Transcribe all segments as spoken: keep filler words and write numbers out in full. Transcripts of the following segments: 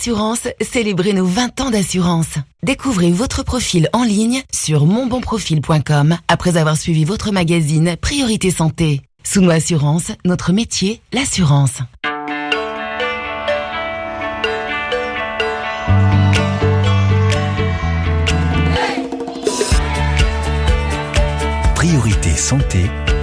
Assurance, célébrez nos vingt ans d'assurance. Découvrez votre profil en ligne sur mon bon profil point com après avoir suivi votre magazine Priorité Santé. Sous Assurance, notre métier, l'assurance. Priorité Santé.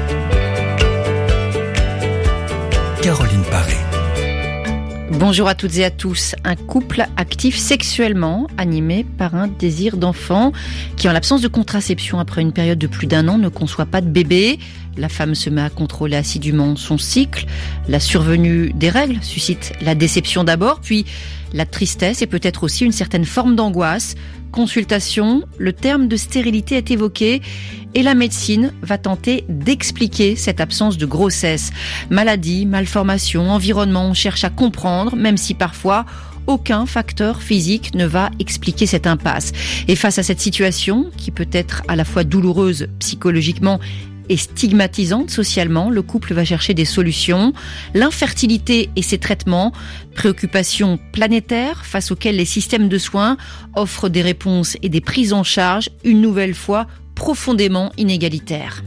Caroline Paré. Bonjour à toutes et à tous. Un couple actif sexuellement, animé par un désir d'enfant, qui en l'absence de contraception après une période de plus d'un an ne conçoit pas de bébé. La femme se met à contrôler assidûment son cycle. La survenue des règles suscite la déception d'abord, puis la tristesse et peut-être aussi une certaine forme d'angoisse. Consultation, le terme de stérilité est évoqué et la médecine va tenter d'expliquer cette absence de grossesse. Maladie, malformation, environnement, on cherche à comprendre, même si parfois aucun facteur physique ne va expliquer cette impasse. Et face à cette situation, qui peut être à la fois douloureuse psychologiquement et stigmatisante socialement, le couple va chercher des solutions. L'infertilité et ses traitements, préoccupations planétaires face auxquelles les systèmes de soins offrent des réponses et des prises en charge, une nouvelle fois profondément inégalitaires.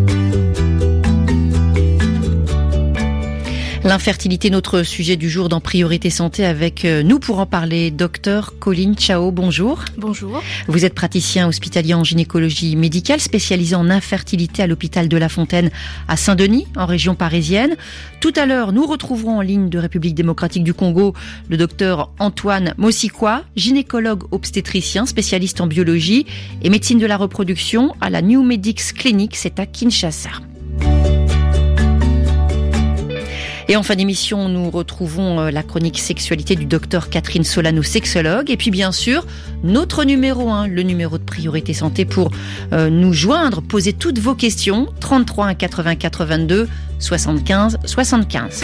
L'infertilité, notre sujet du jour dans Priorité Santé, avec nous pour en parler, docteur Colline Chao, bonjour. Bonjour. Vous êtes praticien hospitalier en gynécologie médicale, spécialisé en infertilité à l'hôpital de La Fontaine à Saint-Denis, en région parisienne. Tout à l'heure, nous retrouverons en ligne de République démocratique du Congo le docteur Antoine Mosikwa, gynécologue obstétricien, spécialiste en biologie et médecine de la reproduction à la New Medics Clinic, c'est à Kinshasa. Et en fin d'émission, nous retrouvons la chronique sexualité du docteur Catherine Solano, sexologue. Et puis bien sûr, notre numéro un, le numéro de Priorité Santé pour euh, nous joindre, poser toutes vos questions. trente-trois un quatre-vingts quatre-vingt-deux soixante-quinze soixante-quinze.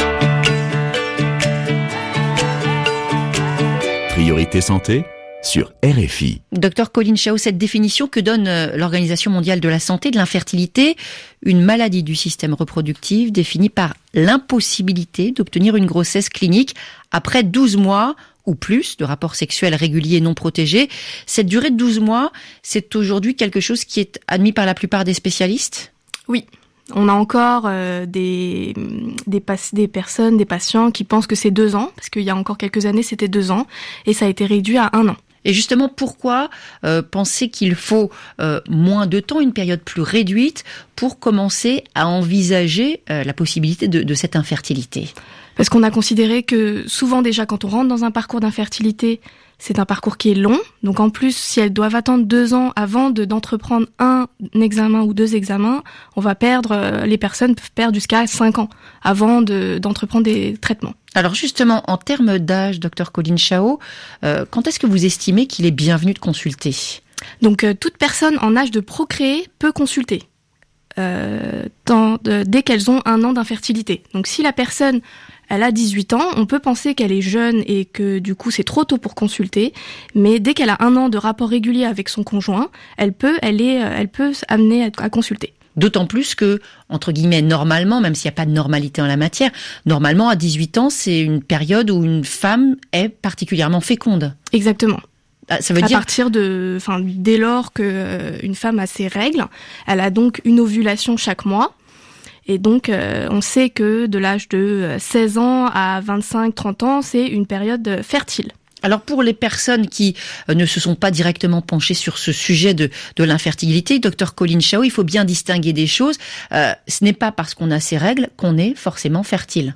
Priorité Santé sur R F I. Docteur Colline Chao, cette définition que donne l'Organisation mondiale de la santé de l'infertilité, une maladie du système reproductif définie par l'impossibilité d'obtenir une grossesse clinique après douze mois ou plus de rapports sexuels réguliers non protégés. Cette durée de douze mois, c'est aujourd'hui quelque chose qui est admis par la plupart des spécialistes ? Oui. On a encore euh, des, des, pas, des personnes, des patients qui pensent que c'est deux ans, parce qu'il y a encore quelques années, c'était deux ans, et ça a été réduit à un an. Et justement, pourquoi euh, penser qu'il faut euh, moins de temps, une période plus réduite, pour commencer à envisager euh, la possibilité de, de cette infertilité ? Parce qu'on a considéré que souvent déjà, quand on rentre dans un parcours d'infertilité, c'est un parcours qui est long. Donc en plus, si elles doivent attendre deux ans avant de, d'entreprendre un examen ou deux examens, on va perdre, euh, les personnes peuvent perdre jusqu'à cinq ans avant de, d'entreprendre des traitements. Alors justement, en termes d'âge, docteur Colline Chao, euh, quand est-ce que vous estimez qu'il est bienvenu de consulter ? Donc euh, toute personne en âge de procréer peut consulter. Euh, dans, de, dès qu'elles ont un an d'infertilité. Donc si la personne elle a dix-huit ans, on peut penser qu'elle est jeune et que du coup c'est trop tôt pour consulter, mais dès qu'elle a un an de rapport régulier avec son conjoint, elle peut, elle est, elle peut amener à, à consulter. D'autant plus que, entre guillemets, normalement, même s'il n'y a pas de normalité en la matière, normalement à dix-huit ans, c'est une période où une femme est particulièrement féconde. Exactement. Ça veut à dire... partir de, enfin, dès lors que euh, une femme a ses règles, elle a donc une ovulation chaque mois. Et donc, euh, on sait que de l'âge de seize ans à vingt-cinq trente ans, c'est une période fertile. Alors pour les personnes qui euh, ne se sont pas directement penchées sur ce sujet de, de l'infertilité, docteur Colline Chao, il faut bien distinguer des choses. Euh, ce n'est pas parce qu'on a ses règles qu'on est forcément fertile.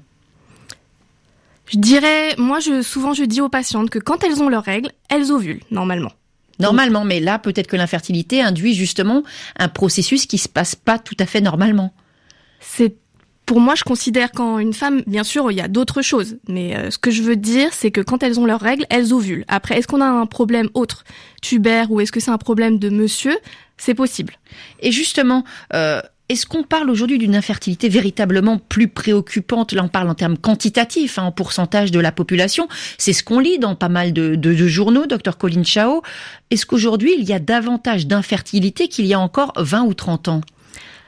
Je dirais, moi, je, souvent, je dis aux patientes que quand elles ont leurs règles, elles ovulent, normalement. Normalement, mais là, peut-être que l'infertilité induit justement un processus qui se passe pas tout à fait normalement. C'est, pour moi, je considère quand une femme, bien sûr, il y a d'autres choses, mais euh, ce que je veux dire, c'est que quand elles ont leurs règles, elles ovulent. Après, est-ce qu'on a un problème autre, tubaire, ou est-ce que c'est un problème de monsieur ? C'est possible. Et justement, euh, est-ce qu'on parle aujourd'hui d'une infertilité véritablement plus préoccupante ? Là, on parle en termes quantitatifs, hein, en pourcentage de la population. C'est ce qu'on lit dans pas mal de, de, de journaux, docteur Colline Chao. Est-ce qu'aujourd'hui, il y a davantage d'infertilité qu'il y a encore vingt ou trente ans ?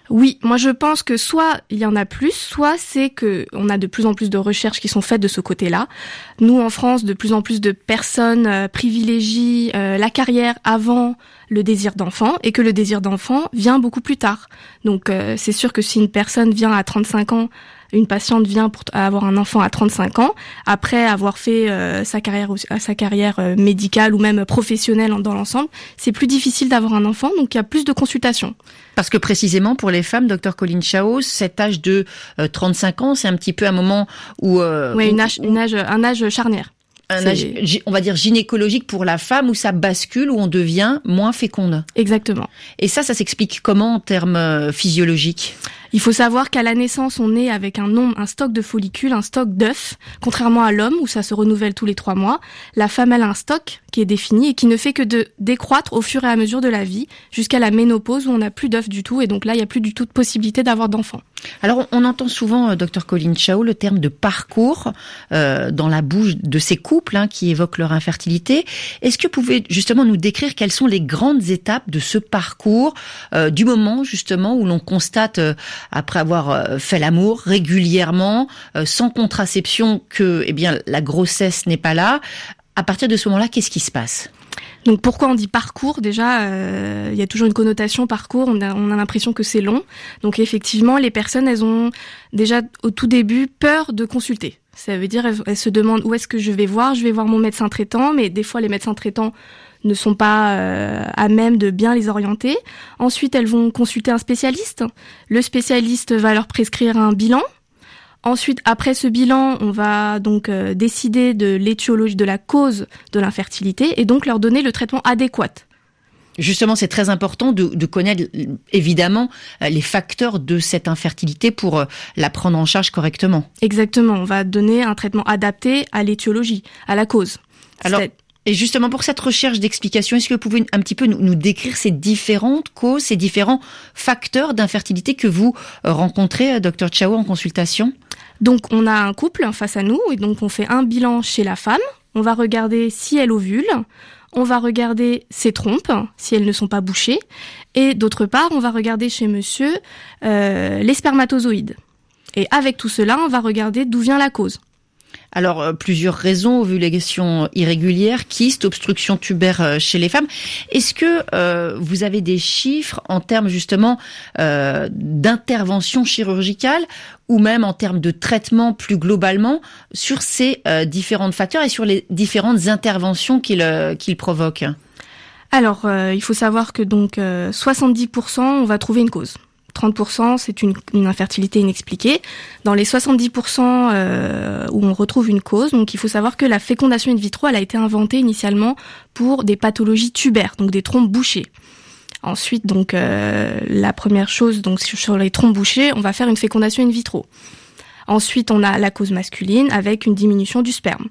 Oui, moi je pense que soit il y en a plus, soit c'est que on a de plus en plus de recherches qui sont faites de ce côté-là. Nous en France, de plus en plus de personnes euh, privilégient euh, la carrière avant le désir d'enfant et que le désir d'enfant vient beaucoup plus tard. Donc euh, c'est sûr que si une personne vient à trente-cinq ans, une patiente vient pour avoir un enfant à trente-cinq ans, après avoir fait euh, sa carrière sa carrière euh, médicale ou même professionnelle dans l'ensemble, c'est plus difficile d'avoir un enfant, donc il y a plus de consultations. Parce que précisément pour les femmes, docteur Colline Chaos, cet âge de euh, trente-cinq ans, c'est un petit peu un moment où... Euh, oui, où, une âge, une âge, un âge charnière. Un âge, on va dire, gynécologique pour la femme, où ça bascule, où on devient moins féconde. Exactement. Et ça, ça s'explique comment en termes physiologiques ? Il faut savoir qu'à la naissance, on est avec un nombre, un stock de follicules, un stock d'œufs. Contrairement à l'homme, où ça se renouvelle tous les trois mois, la femme, elle a un stock qui est défini et qui ne fait que de décroître au fur et à mesure de la vie, jusqu'à la ménopause où on n'a plus d'œufs du tout, et donc là, il n'y a plus du tout de possibilité d'avoir d'enfants. Alors, on entend souvent, euh, docteur Colline Chaos, le terme de parcours euh, dans la bouche de ces couples hein, qui évoquent leur infertilité. Est-ce que vous pouvez justement nous décrire quelles sont les grandes étapes de ce parcours, euh, du moment justement où l'on constate, euh, après avoir euh, fait l'amour régulièrement, euh, sans contraception, que eh bien la grossesse n'est pas là. À partir de ce moment-là, qu'est-ce qui se passe ? Donc pourquoi on dit parcours ? Déjà, euh, il y a toujours une connotation parcours, on a, on a l'impression que c'est long. Donc effectivement, les personnes, elles ont déjà au tout début peur de consulter. Ça veut dire, elles, elles se demandent où est-ce que je vais voir, je vais voir mon médecin traitant, mais des fois les médecins traitants ne sont pas euh, à même de bien les orienter. Ensuite, elles vont consulter un spécialiste. Le spécialiste va leur prescrire un bilan. Ensuite, après ce bilan, on va donc euh, décider de l'étiologie, de la cause de l'infertilité et donc leur donner le traitement adéquat. Justement, c'est très important de, de connaître évidemment les facteurs de cette infertilité pour la prendre en charge correctement. Exactement, on va donner un traitement adapté à l'étiologie, à la cause. Alors, c'est... et justement pour cette recherche d'explication, est-ce que vous pouvez un petit peu nous, nous décrire ces différentes causes, ces différents facteurs d'infertilité que vous rencontrez, docteur Chaos, en consultation ? Donc on a un couple face à nous et donc on fait un bilan chez la femme. On va regarder si elle ovule, on va regarder ses trompes, si elles ne sont pas bouchées, et d'autre part on va regarder chez monsieur euh, les spermatozoïdes. Et avec tout cela, on va regarder d'où vient la cause. Alors, euh, plusieurs raisons, ovulation irrégulière, kyste, obstruction tubaire chez les femmes. Est-ce que euh, vous avez des chiffres en termes justement euh, d'intervention chirurgicale ou même en termes de traitement plus globalement sur ces euh, différents facteurs et sur les différentes interventions qu'ils euh, qu'ils provoquent ? Alors, euh, il faut savoir que donc euh, soixante-dix pour cent, on va trouver une cause. trente pour cent, c'est une, une infertilité inexpliquée. Dans les soixante-dix pour cent euh, où on retrouve une cause, donc il faut savoir que la fécondation in vitro, elle a été inventée initialement pour des pathologies tubaires, donc des trompes bouchées. Ensuite, donc euh, la première chose, donc sur les trompes bouchées, on va faire une fécondation in vitro. Ensuite, on a la cause masculine avec une diminution du sperme.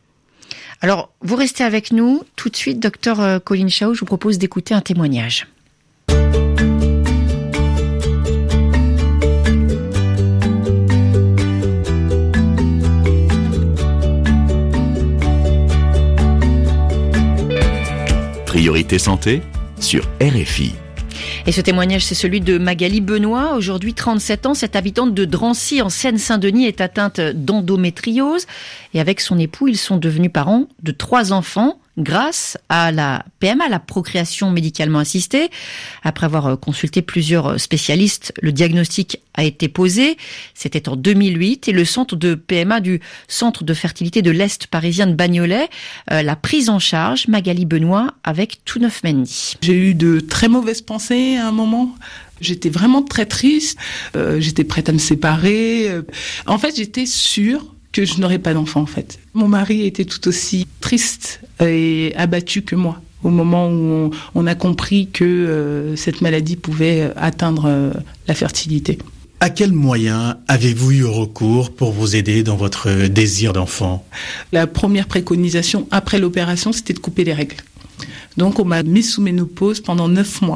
Alors, vous restez avec nous. Tout de suite, docteur Colline Chaos, je vous propose d'écouter un témoignage. Priorité santé sur R F I. Et ce témoignage, c'est celui de Magali Benoît, aujourd'hui trente-sept ans. Cette habitante de Drancy, en Seine-Saint-Denis, est atteinte d'endométriose. Et avec son époux, ils sont devenus parents de trois enfants grâce à la P M A, la procréation médicalement assistée. Après avoir consulté plusieurs spécialistes, le diagnostic a été posé. C'était en deux mille huit et le centre de P M A du centre de fertilité de l'Est parisien de Bagnolet euh, l'a prise en charge, Magali Benoît, avec tout neuf Mendy. J'ai eu de très mauvaises pensées à un moment. J'étais vraiment très triste. Euh, j'étais prête à me séparer. En fait, j'étais sûre que je n'aurais pas d'enfant, en fait. Mon mari était tout aussi triste et abattu que moi au moment où on, on a compris que euh, cette maladie pouvait atteindre euh, la fertilité. À quels moyens avez-vous eu recours pour vous aider dans votre désir d'enfant ? La première préconisation après l'opération, c'était de couper les règles. Donc on m'a mise sous ménopause pendant neuf mois.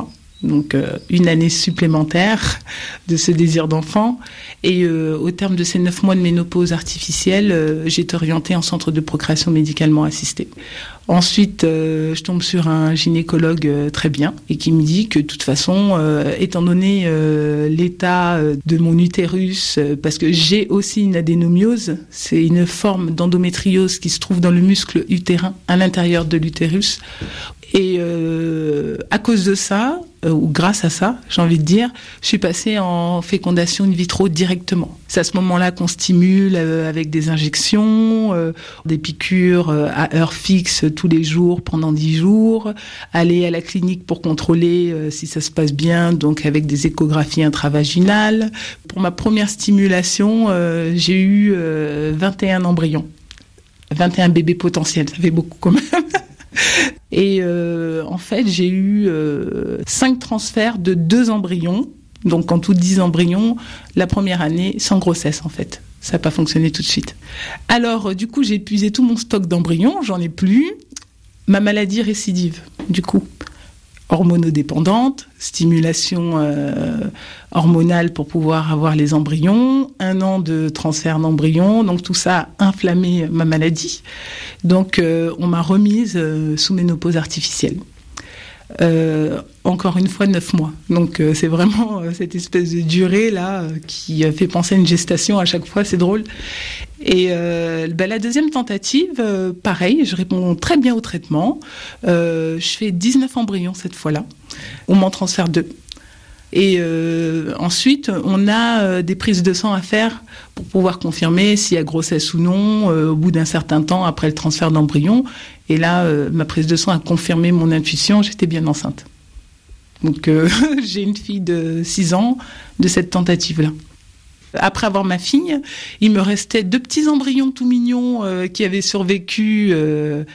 donc euh, une année supplémentaire de ce désir d'enfant. Et euh, au terme de ces neuf mois de ménopause artificielle, euh, j'ai été orientée en centre de procréation médicalement assistée. Ensuite, euh, je tombe sur un gynécologue euh, très bien et qui me dit que de toute façon, euh, étant donné euh, l'état de mon utérus, euh, parce que j'ai aussi une adénomiose, c'est une forme d'endométriose qui se trouve dans le muscle utérin à l'intérieur de l'utérus. Et euh, à cause de ça, euh, ou grâce à ça, j'ai envie de dire, je suis passée en fécondation in vitro directement. C'est à ce moment-là qu'on stimule euh, avec des injections, euh, des piqûres euh, à heure fixe tous les jours pendant dix jours, aller à la clinique pour contrôler euh, si ça se passe bien, donc avec des échographies intravaginales. Pour ma première stimulation, euh, j'ai eu euh, vingt et un embryons, vingt et un bébés potentiels, ça fait beaucoup quand même. Et euh, en fait, j'ai eu euh, cinq transferts de deux embryons. Donc, en tout dix embryons, la première année, sans grossesse, en fait. Ça n'a pas fonctionné tout de suite. Alors, euh, du coup, j'ai épuisé tout mon stock d'embryons. J'en ai plus. Ma maladie récidive, du coup. Hormonodépendante, stimulation euh, hormonale pour pouvoir avoir les embryons, un an de transfert d'embryons, donc tout ça a inflammé ma maladie. Donc euh, on m'a remise euh, sous ménopause artificielle. Euh, encore une fois, neuf mois. Donc euh, c'est vraiment euh, cette espèce de durée là euh, qui fait penser à une gestation à chaque fois, c'est drôle. Et euh, ben, la deuxième tentative, euh, pareil, je réponds très bien au traitement. Euh, je fais dix-neuf embryons cette fois-là. On m'en transfère deux. Et euh, ensuite, on a euh, des prises de sang à faire pour pouvoir confirmer s'il y a grossesse ou non euh, au bout d'un certain temps après le transfert d'embryon. Et là, euh, ma prise de sang a confirmé mon intuition, j'étais bien enceinte. Donc euh, j'ai une fille de six ans de cette tentative-là. Après avoir ma fille, il me restait deux petits embryons tout mignons euh, qui avaient survécu euh,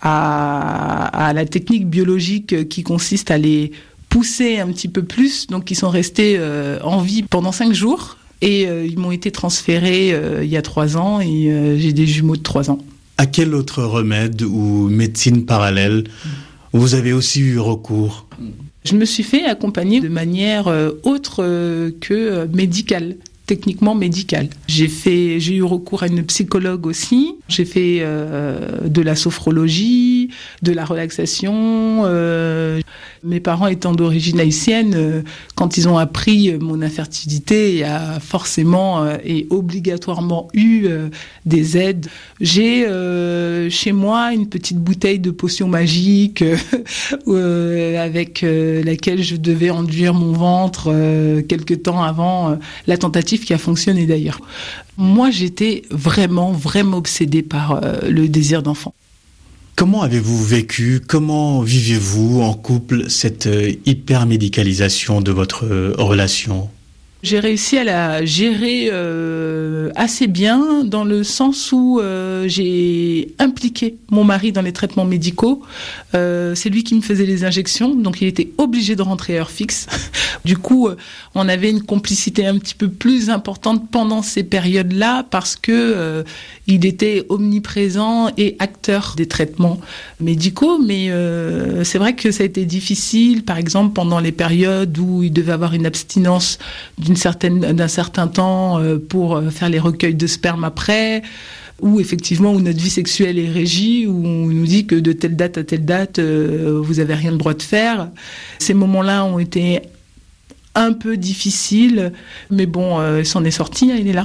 à, à la technique biologique qui consiste à les pousser un petit peu plus. Donc ils sont restés euh, en vie pendant cinq jours et euh, ils m'ont été transférés euh, il y a trois ans et euh, j'ai des jumeaux de trois ans. À quel autre remède ou médecine parallèle vous avez aussi eu recours ? Je me suis fait accompagner de manière euh, autre euh, que euh, médicale. Techniquement médicale. J'ai fait, j'ai eu recours à une psychologue aussi. J'ai fait euh, de la sophrologie, de la relaxation. Euh, mes parents étant d'origine haïtienne, euh, quand ils ont appris mon infertilité, il y a forcément euh, et obligatoirement eu euh, des aides. J'ai euh, chez moi une petite bouteille de potion magique euh, euh, avec euh, laquelle je devais enduire mon ventre euh, quelque temps avant euh, la tentative qui a fonctionné d'ailleurs. Moi, j'étais vraiment, vraiment obsédée par euh, le désir d'enfant. Comment avez-vous vécu, comment viviez-vous en couple cette euh, hypermédicalisation de votre euh, relation ? J'ai réussi à la gérer euh, assez bien dans le sens où euh, j'ai impliqué mon mari dans les traitements médicaux. Euh, c'est lui qui me faisait les injections, donc il était obligé de rentrer à heure fixe. Du coup, on avait une complicité un petit peu plus importante pendant ces périodes-là parce que euh, il était omniprésent et acteur des traitements médicaux. Mais euh, c'est vrai que ça a été difficile, par exemple pendant les périodes où il devait avoir une abstinence d'une certaine, d'un certain temps euh, pour faire les recueils de sperme après, ou effectivement où notre vie sexuelle est régie, où on nous dit que de telle date à telle date, euh, vous avez rien le droit de faire. Ces moments-là ont été un peu difficiles, mais bon, euh, il s'en est sorti, hein, il est là.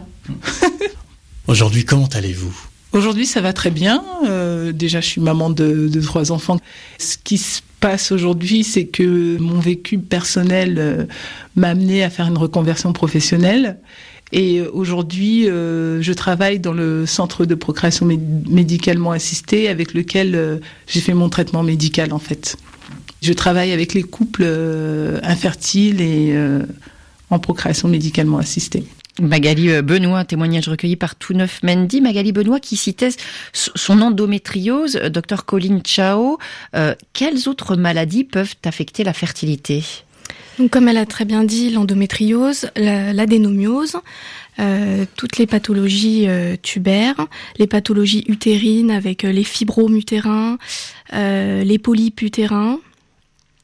Aujourd'hui, comment allez-vous ? Aujourd'hui, ça va très bien. Euh, déjà, je suis maman de, de trois enfants. Ce qui se passe aujourd'hui, c'est que mon vécu personnel euh, m'a amené à faire une reconversion professionnelle. Et aujourd'hui, euh, je travaille dans le centre de procréation méd- médicalement assistée avec lequel euh, j'ai fait mon traitement médical, en fait. Je travaille avec les couples euh, infertiles et euh, en procréation médicalement assistée. Magali Benoît, témoignage recueilli par Tout Neuf Mendy. Magali Benoît qui citait son endométriose, docteur Colline Chao. Euh, quelles autres maladies peuvent affecter la fertilité ? Donc, comme elle a très bien dit, l'endométriose, la, l'adénomiose, euh, toutes les pathologies euh, tubaires, les pathologies utérines avec euh, les fibromes utérins, euh, les polypes utérins,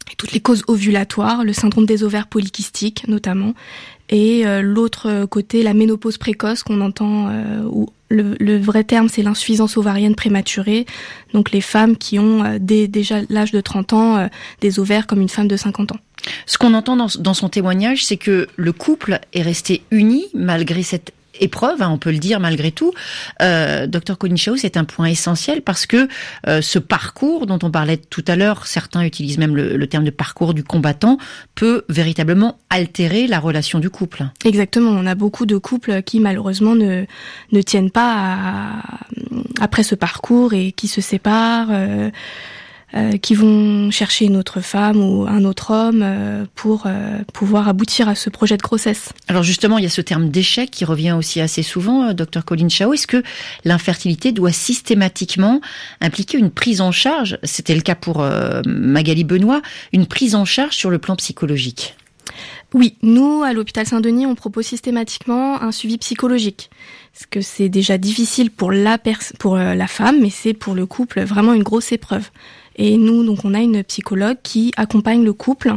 et toutes les causes ovulatoires, le syndrome des ovaires polykystiques notamment, et euh, l'autre côté, la ménopause précoce qu'on entend, euh, où le, le vrai terme c'est l'insuffisance ovarienne prématurée, donc les femmes qui ont euh, dès déjà l'âge de trente ans euh, des ovaires comme une femme de cinquante ans. Ce qu'on entend dans, dans son témoignage, c'est que le couple est resté uni malgré cette épreuve, hein, on peut le dire malgré tout. Euh, docteur Colin Chao, c'est un point essentiel parce que euh, ce parcours dont on parlait tout à l'heure, certains utilisent même le, le terme de parcours du combattant, peut véritablement altérer la relation du couple. Exactement, on a beaucoup de couples qui malheureusement ne, ne tiennent pas à, après ce parcours et qui se séparent, euh, euh, qui vont chercher une autre femme ou un autre homme euh, pour euh, pouvoir aboutir à ce projet de grossesse. Alors justement, il y a ce terme d'échec qui revient aussi assez souvent, euh, docteur Colin Chao. Est-ce que l'infertilité doit systématiquement impliquer une prise en charge, c'était le cas pour euh, Magali Benoît, une prise en charge sur le plan psychologique ? Oui, nous, à l'hôpital Saint-Denis, on propose systématiquement un suivi psychologique. Parce que c'est déjà difficile pour la, pers- pour la femme, mais c'est pour le couple vraiment une grosse épreuve. Et nous, donc, on a une psychologue qui accompagne le couple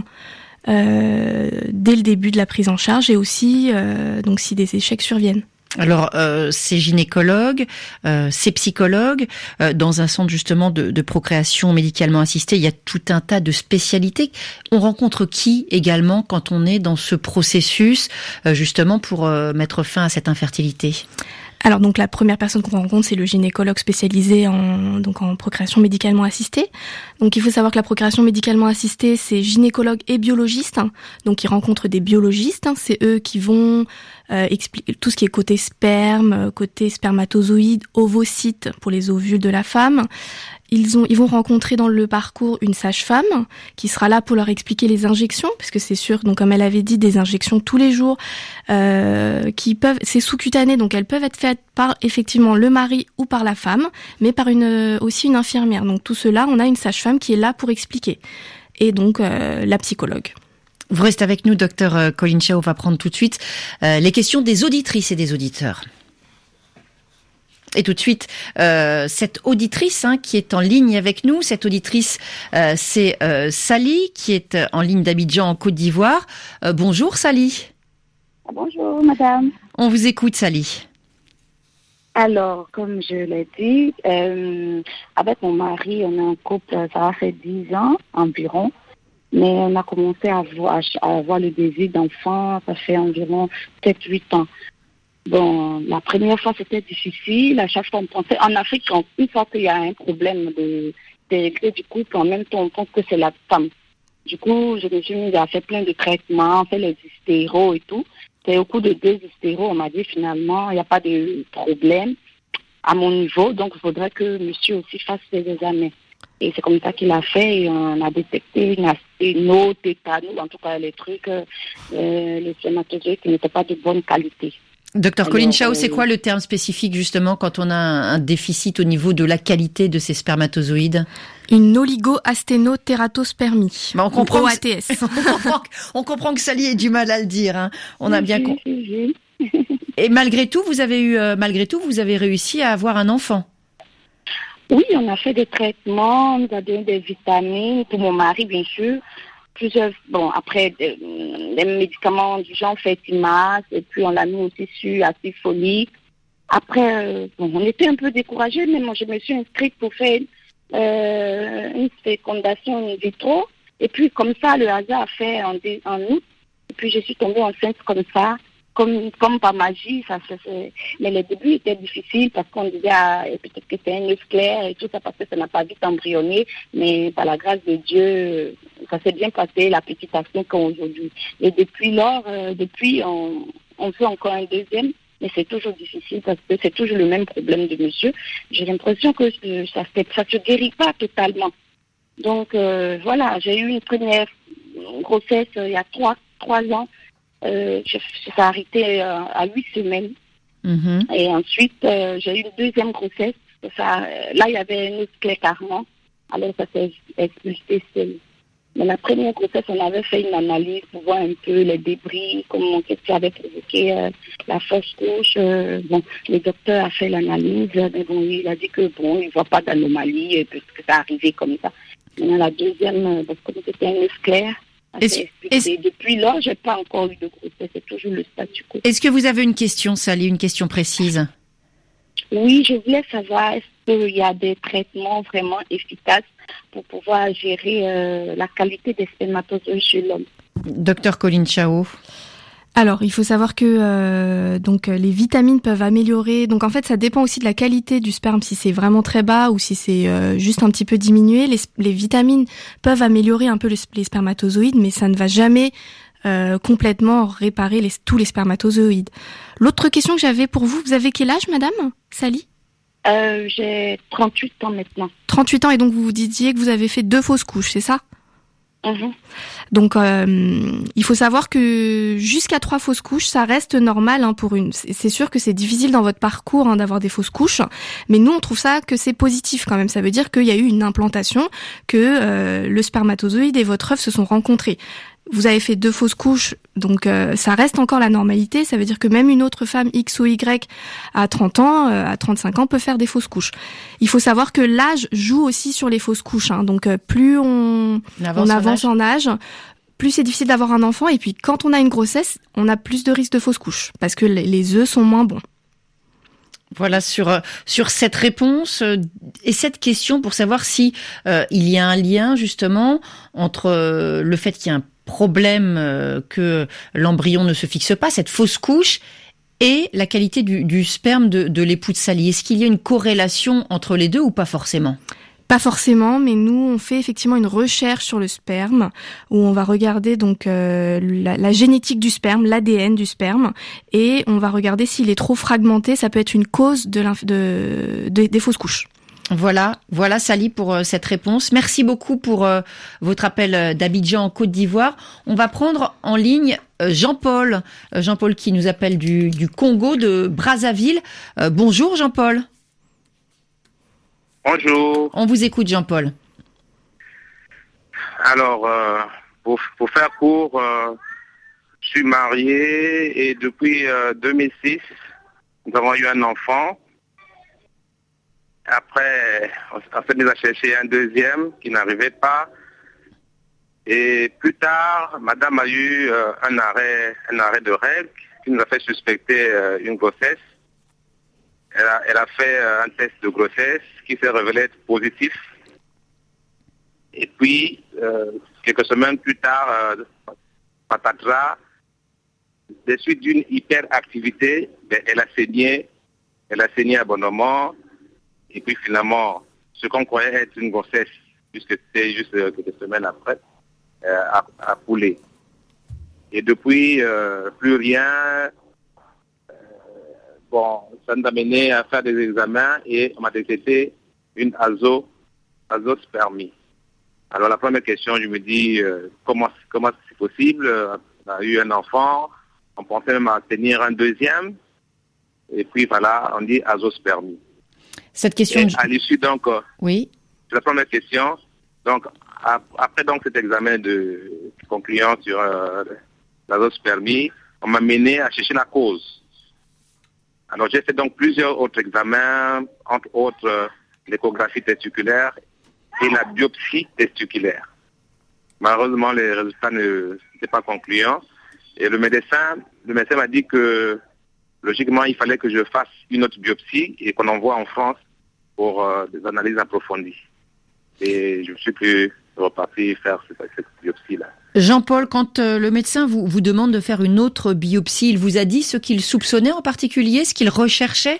euh, dès le début de la prise en charge et aussi euh, donc si des échecs surviennent. Alors, euh, c'est gynécologue, euh, c'est psychologue. Euh, dans un centre justement de, de procréation médicalement assistée, il y a tout un tas de spécialités. On rencontre qui également quand on est dans ce processus euh, justement pour euh, mettre fin à cette infertilité ? Alors donc la première personne qu'on rencontre, c'est le gynécologue spécialisé en donc en procréation médicalement assistée. Donc il faut savoir que la procréation médicalement assistée, c'est gynécologue et biologiste. Donc ils rencontrent des biologistes, c'est eux qui vont euh, expliquer tout ce qui est côté sperme, côté spermatozoïdes, ovocytes pour les ovules de la femme. Ils ont, ils vont rencontrer dans le parcours une sage-femme qui sera là pour leur expliquer les injections, parce que c'est sûr, donc comme elle avait dit, des injections tous les jours, euh, qui peuvent, c'est sous-cutané, donc elles peuvent être faites par effectivement le mari ou par la femme, mais par une aussi une infirmière. Donc tout cela, on a une sage-femme qui est là pour expliquer, et donc euh, la psychologue. Vous restez avec nous, docteur Colin Chao. On va prendre tout de suite euh, les questions des auditrices et des auditeurs. Et tout de suite, euh, cette auditrice hein, qui est en ligne avec nous, cette auditrice, euh, c'est euh, Sally qui est en ligne d'Abidjan en Côte d'Ivoire. Euh, bonjour Sally. Bonjour madame. On vous écoute Sally. Alors, comme je l'ai dit, euh, avec mon mari, on est en couple, ça va faire dix ans environ. Mais on a commencé à avoir, à avoir le désir d'enfant, ça fait environ peut-être huit ans. Bon, la première fois, c'était difficile. À chaque fois, on pensait, en Afrique, une fois qu'il y a un problème de déréglé du couple, en même temps, on pense que c'est la femme. Du coup, je me suis mise à faire plein de traitements, faire les hystéros et tout. C'est au cours de deux hystéros, on m'a dit finalement, il n'y a pas de problème à mon niveau, donc il faudrait que monsieur aussi fasse ses examens. Et c'est comme ça qu'il a fait, et on a détecté une asténo, tétano, en tout cas les trucs, euh, les spermatozoïdes qui n'étaient pas de bonne qualité. Docteur Colin Chao, c'est quoi le terme spécifique justement quand on a un déficit au niveau de la qualité de ces spermatozoïdes ? Une oligo-asténotératospermie. Bah on comprend O A T S. on, comprend, on comprend que Sally ait du mal à le dire. Hein. On a bien compris. Et malgré tout, vous avez eu, euh, malgré tout, vous avez réussi à avoir un enfant. Oui, on a fait des traitements, on a donné des vitamines pour mon mari, bien sûr. Plusieurs, bon, après, des, des médicaments du genre Fertimax, et puis on l'a mis aussi sur acide folique. Après, euh, bon, on était un peu découragés, mais moi, je me suis inscrite pour faire euh, une fécondation in vitro. Et puis, comme ça, le hasard a fait en, en août. Et puis, je suis tombée enceinte comme ça. Comme, comme par magie, ça se fait. Mais les débuts étaient difficiles parce qu'on disait ah, peut-être que c'est un œuf clair et tout ça parce que ça n'a pas vite embryonné. Mais par la grâce de Dieu, ça s'est bien passé, la petite action qu'aujourd'hui. Et depuis lors, euh, depuis, on, on fait encore un deuxième. Mais c'est toujours difficile parce que c'est toujours le même problème de monsieur. J'ai l'impression que ça ne ça se guérit pas totalement. Donc euh, voilà, j'ai eu une première grossesse euh, il y a trois, trois ans. Euh, je, je suis arrêtée euh, à huit semaines. Mm-hmm. Et ensuite, euh, j'ai eu une deuxième grossesse. Ça, euh, là, il y avait un œuf clair carrément. Alors, ça s'est expulsé seul. Mais la première grossesse, on avait fait une analyse pour voir un peu les débris, comment qu'est-ce qui avait provoqué euh, la fausse couche. Euh, bon, le docteur a fait l'analyse, mais bon, il a dit que bon, il ne voit pas d'anomalie, puisque ça arrivait comme ça. Maintenant, la deuxième, bon, comme c'était un œuf clair, est-ce, est-ce... depuis là, j'ai pas encore eu de grossesse. C'est toujours le statu quo. Est-ce que vous avez une question, Sally, une question précise? Oui, je voulais savoir, est-ce qu'il y a des traitements vraiment efficaces pour pouvoir gérer euh, la qualité des spermatozoïdes chez l'homme? Docteur Colline Chao. Alors, il faut savoir que euh, donc les vitamines peuvent améliorer. Donc en fait, ça dépend aussi de la qualité du sperme, si c'est vraiment très bas ou si c'est euh, juste un petit peu diminué. Les, les vitamines peuvent améliorer un peu les, les spermatozoïdes, mais ça ne va jamais euh, complètement réparer les, tous les spermatozoïdes. L'autre question que j'avais pour vous, vous avez quel âge, madame Sally? euh, J'ai trente-huit ans maintenant. trente-huit ans, et donc vous vous disiez que vous avez fait deux fausses couches, c'est ça? Mmh. Donc, euh, il faut savoir que jusqu'à trois fausses couches, ça reste normal hein, pour une. C'est sûr que c'est difficile dans votre parcours hein, d'avoir des fausses couches, mais nous on trouve ça que c'est positif quand même. Ça veut dire qu'il y a eu une implantation, que euh, le spermatozoïde et votre œuf se sont rencontrés. Vous avez fait deux fausses couches, donc euh, ça reste encore la normalité. Ça veut dire que même une autre femme X ou Y à trente ans, euh, à trente-cinq ans, peut faire des fausses couches. Il faut savoir que l'âge joue aussi sur les fausses couches. Hein. Donc euh, plus on, on avance, on avance en, âge. en âge, plus c'est difficile d'avoir un enfant. Et puis quand on a une grossesse, on a plus de risques de fausses couches parce que les, les œufs sont moins bons. Voilà sur sur cette réponse euh, et cette question pour savoir si euh, il y a un lien justement entre euh, le fait qu'il y a un problème euh, que l'embryon ne se fixe pas, cette fausse couche, et la qualité du, du sperme de, de l'époux de Sally. Est-ce qu'il y a une corrélation entre les deux ou pas forcément? Pas forcément, mais nous on fait effectivement une recherche sur le sperme où on va regarder donc euh, la, la génétique du sperme, l'A D N du sperme, et on va regarder s'il est trop fragmenté. Ça peut être une cause de, de, de des fausses couches. Voilà, voilà Sally pour euh, cette réponse. Merci beaucoup pour euh, votre appel d'Abidjan en Côte d'Ivoire. On va prendre en ligne euh, Jean-Paul, euh, Jean-Paul qui nous appelle du, du Congo, de Brazzaville. Euh, bonjour Jean-Paul. Bonjour. On vous écoute Jean-Paul. Alors, euh, pour, pour faire court, euh, je suis marié et depuis euh, deux mille six, nous avons eu un enfant. Après, on s'est mis à chercher un deuxième qui n'arrivait pas. Et plus tard, madame a eu euh, un arrêt un arrêt de règles qui nous a fait suspecter euh, une grossesse. Elle a, elle a fait euh, un test de grossesse qui s'est révélé être positif. Et puis, euh, quelques semaines plus tard, euh, patatras, de suite d'une hyperactivité, ben, elle a saigné, elle a saigné abondamment. Et puis finalement, ce qu'on croyait être une grossesse, puisque c'était juste quelques semaines après, euh, a, a coulé. Et depuis, euh, plus rien. Euh, bon, ça nous a mené à faire des examens et on m'a détecté une azo, azospermie. Alors la première question, je me dis, euh, comment, comment c'est possible? On a eu un enfant, on pensait même à tenir un deuxième. Et puis voilà, on dit azospermie. Cette question. Et à l'issue donc, oui. C'est la première question. Donc après donc cet examen de concluant sur euh, l'azospermie, on m'a mené à chercher la cause. Alors j'ai fait donc plusieurs autres examens, entre autres euh, l'échographie testiculaire et la biopsie testiculaire. Malheureusement, les résultats n'étaient pas concluants. Et le médecin, le médecin m'a dit que logiquement, il fallait que je fasse une autre biopsie et qu'on envoie en France pour euh, des analyses approfondies. Et je ne suis plus reparti faire cette, cette biopsie-là. Jean-Paul, quand euh, le médecin vous, vous demande de faire une autre biopsie, il vous a dit ce qu'il soupçonnait en particulier, ce qu'il recherchait?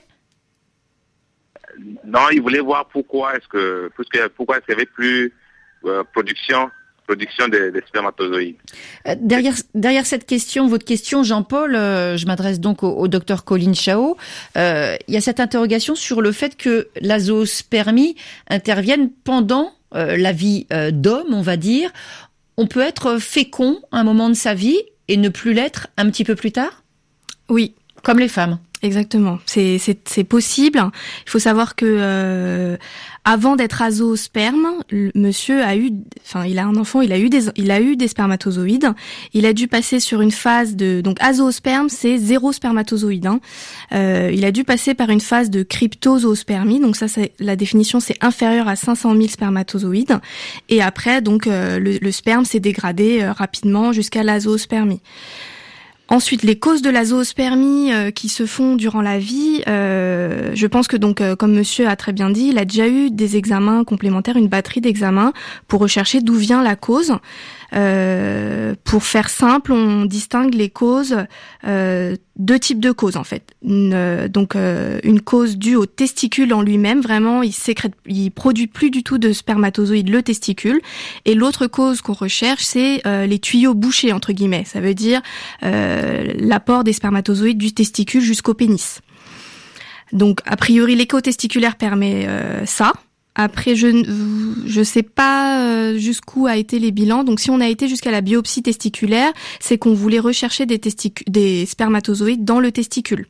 Non, il voulait voir pourquoi est-ce que, pourquoi est-ce qu'il n'y avait plus euh, production production des, des spermatozoïdes. Euh, derrière, derrière cette question, votre question, Jean-Paul, euh, je m'adresse donc au, au docteur Colline Chao, euh, il y a cette interrogation sur le fait que l'azospermie intervienne pendant euh, la vie euh, d'homme, on va dire. On peut être fécond à un moment de sa vie et ne plus l'être un petit peu plus tard? Oui. Comme les femmes? Exactement, c'est, c'est, c'est possible. Il faut savoir que euh, avant d'être azoosperme, le monsieur a eu, enfin, il a un enfant, il a eu des, il a eu des spermatozoïdes. Il a dû passer sur une phase de, donc azoosperme, c'est zéro spermatozoïde. Hein. Euh, il a dû passer par une phase de cryptozoospermie. Donc ça, c'est la définition, c'est inférieur à cinq cent mille spermatozoïdes. Et après, donc euh, le, le sperme s'est dégradé euh, rapidement jusqu'à l'azoospermie. Ensuite, les causes de la zoospermie euh, qui se font durant la vie, euh, je pense que donc, euh, comme monsieur a très bien dit, il a déjà eu des examens complémentaires, une batterie d'examens pour rechercher d'où vient la cause. Euh, pour faire simple, on distingue les causes, euh, deux types de causes en fait. Une, euh, donc euh, une cause due au testicule en lui-même, vraiment il sécrète, il produit plus du tout de spermatozoïdes le testicule. Et l'autre cause qu'on recherche, c'est euh, les tuyaux bouchés entre guillemets. Ça veut dire euh, l'apport des spermatozoïdes du testicule jusqu'au pénis. Donc a priori l'écho testiculaire permet euh, ça. Après, je je sais pas jusqu'où a été les bilans. Donc, si on a été jusqu'à la biopsie testiculaire, c'est qu'on voulait rechercher des testicu- des spermatozoïdes dans le testicule.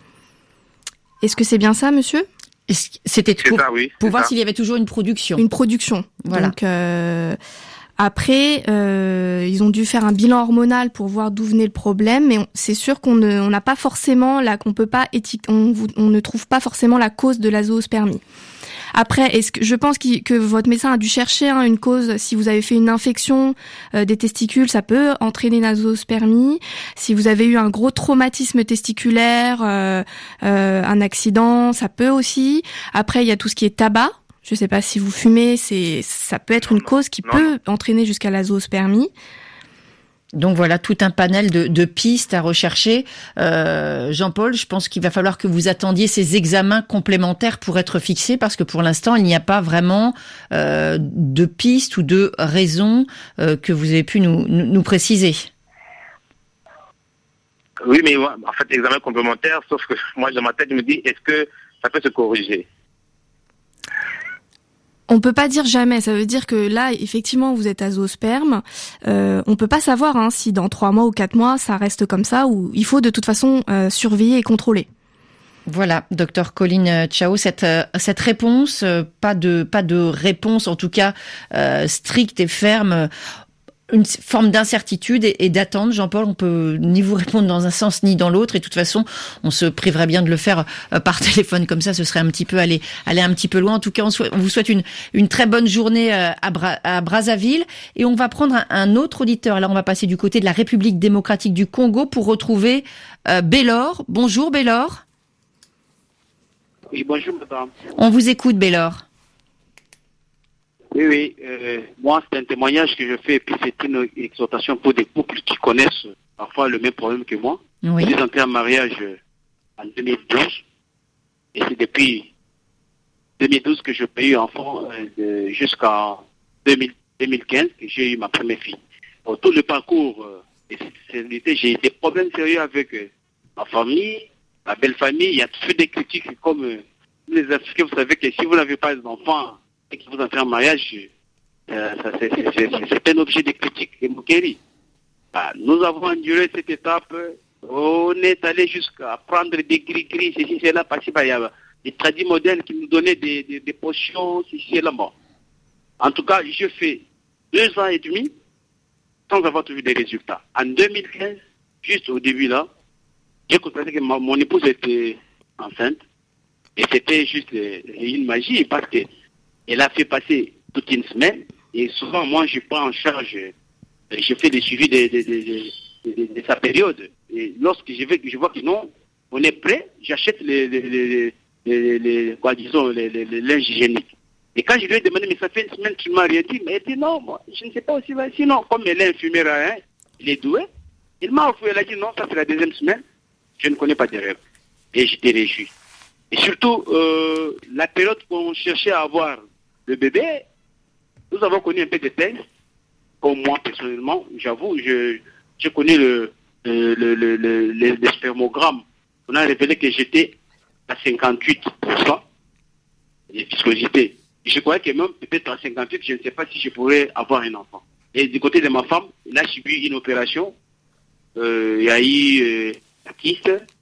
Est-ce que c'est bien ça, monsieur ? C'était pour, ça, oui, pour voir ça. s'il y avait toujours une production. Une production. Voilà. Donc, euh, après, euh, ils ont dû faire un bilan hormonal pour voir d'où venait le problème, mais on, c'est sûr qu'on ne, on n'a pas forcément là, qu'on peut pas éti- on, on ne trouve pas forcément la cause de la zoospermie. Après, est-ce que je pense que votre médecin a dû chercher hein, une cause. Si vous avez fait une infection euh, des testicules, ça peut entraîner une zoospermie. Si vous avez eu un gros traumatisme testiculaire, euh, euh, un accident, ça peut aussi. Après, il y a tout ce qui est tabac. Je sais pas si vous fumez, c'est ça peut être une cause qui peut entraîner jusqu'à la zoospermie. Donc voilà, tout un panel de, de pistes à rechercher. Euh, Jean-Paul, je pense qu'il va falloir que vous attendiez ces examens complémentaires pour être fixés, parce que pour l'instant, il n'y a pas vraiment euh, de pistes ou de raisons euh, que vous avez pu nous, nous, nous préciser. Oui, mais en fait, examen complémentaire, sauf que moi, dans ma tête, je me dis, est-ce que ça peut se corriger ? On peut pas dire jamais. Ça veut dire que là, effectivement, vous êtes azoosperme. Euh, on peut pas savoir hein, si dans trois mois ou quatre mois, ça reste comme ça ou il faut de toute façon euh, surveiller et contrôler. Voilà, docteur Colline Chao, cette cette réponse, pas de pas de réponse en tout cas euh, stricte et ferme. Une forme d'incertitude et, et d'attente. Jean-Paul, on peut ni vous répondre dans un sens ni dans l'autre, et de toute façon, on se priverait bien de le faire euh, par téléphone comme ça. Ce serait un petit peu aller aller un petit peu loin. En tout cas, on, souhaite, on vous souhaite une une très bonne journée euh, à, Bra- à Brazzaville, et on va prendre un, un autre auditeur. Là, on va passer du côté de la République démocratique du Congo pour retrouver euh, Bélor. Bonjour Bélor. Oui, bonjour madame. On vous écoute Bélor. Oui, oui. Euh, moi, c'est un témoignage que je fais, et puis c'est une exhortation pour des couples qui connaissent parfois le même problème que moi. Oui. Je suis entré en mariage en deux mille douze, et c'est depuis deux mille douze que je paye enfant euh, jusqu'en deux mille, deux mille quinze que j'ai eu ma première fille. Pour tout le parcours euh, de sexualité, j'ai eu des problèmes sérieux avec euh, ma famille, ma belle famille. Il y a fait des critiques comme euh, les Africains. Vous savez que si vous n'avez pas d'enfants et que vous entrez en mariage, euh, ça, c'est, c'est, c'est, c'est un objet de critique et moquerie. Bah, nous avons enduré cette étape. On est allé jusqu'à prendre des gris-gris, ceci, cela, parce qu'il y a des tradis modernes qui nous donnaient des, des, des potions, ceci, cela. Bon. En tout cas, je fais deux ans et demi sans avoir trouvé des résultats. En deux mille quinze, juste au début là, j'ai constaté que ma, mon épouse était enceinte. Et c'était juste euh, une magie, parce que elle a fait passer toute une semaine, et souvent, moi, je prends en charge, je fais des suivis de, de, de, de, de, de sa période. Et lorsque je, vais, je vois que non, on est prêt, j'achète les, les, les, les, les, quoi, disons, les, les, les linges hygiéniques. Et quand je lui ai demandé, mais ça fait une semaine que tu ne m'as rien dit, mais elle dit non, moi, je ne sais pas aussi, sinon, comme elle est infirmière, hein, il est doué, il m'a offert, elle a dit non, ça c'est la deuxième semaine, je ne connais pas de rêves. Et j'étais réjoui. Et surtout, euh, la période qu'on cherchait à avoir le bébé, nous avons connu un peu de textes. Pour moi, personnellement, j'avoue, je, je connais le, le, le, le, le, le, le spermogramme. On a révélé que j'étais à cinquante-huit pour cent de viscosité. Et je croyais que même peut-être à cinquante-huit, je ne sais pas si je pourrais avoir un enfant. Et du côté de ma femme, elle a subi une opération. Euh, il y a eu euh, la kyste.